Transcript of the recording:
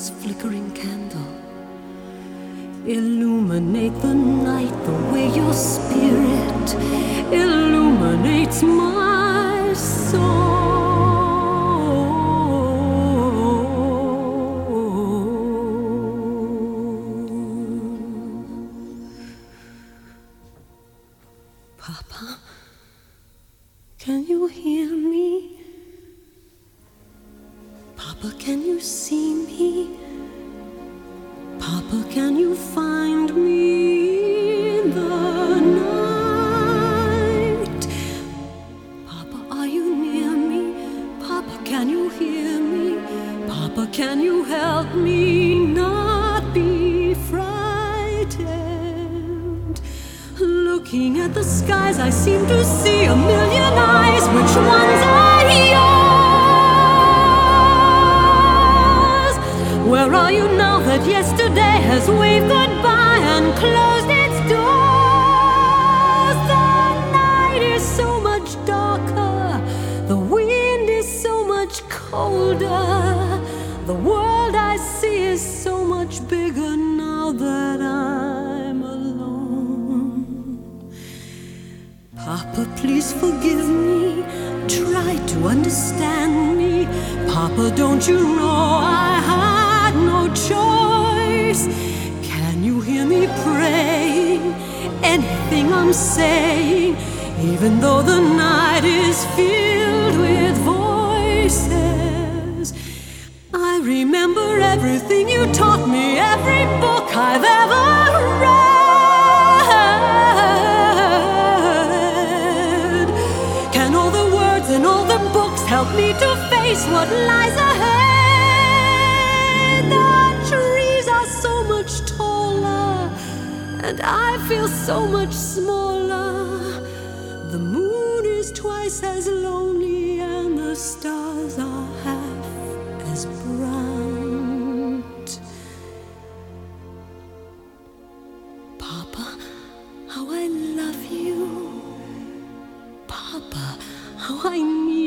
this flickering candle. Illuminate the night the way your spirit illuminates my soul. Papa, can you hear me? Papa, can you see me? Papa, can you find me in the night? Papa, are you near me? Papa, can you hear me? Papa, can you help me not be frightened? Looking at the skies, I seem to see a million eyes. Which ones are yours? Where are you now that yesterday has waved goodbye and closed its doors? The night is so much darker, the wind is so much colder. The world I see is so much bigger now that I'm alone. Papa, please forgive me. Try to understand me. Papa, don't you know I had no choice? Can you hear me praying? Anything I'm saying, even though the night is filled with voices. I remember everything you taught me, every book I've ever read. Can all the words and all the books help me to face what lies ahead? The trees are so much taller, and I feel so much smaller. The moon is twice as lonely, and the stars are half as bright. Papa, how I love you. Papa, how I need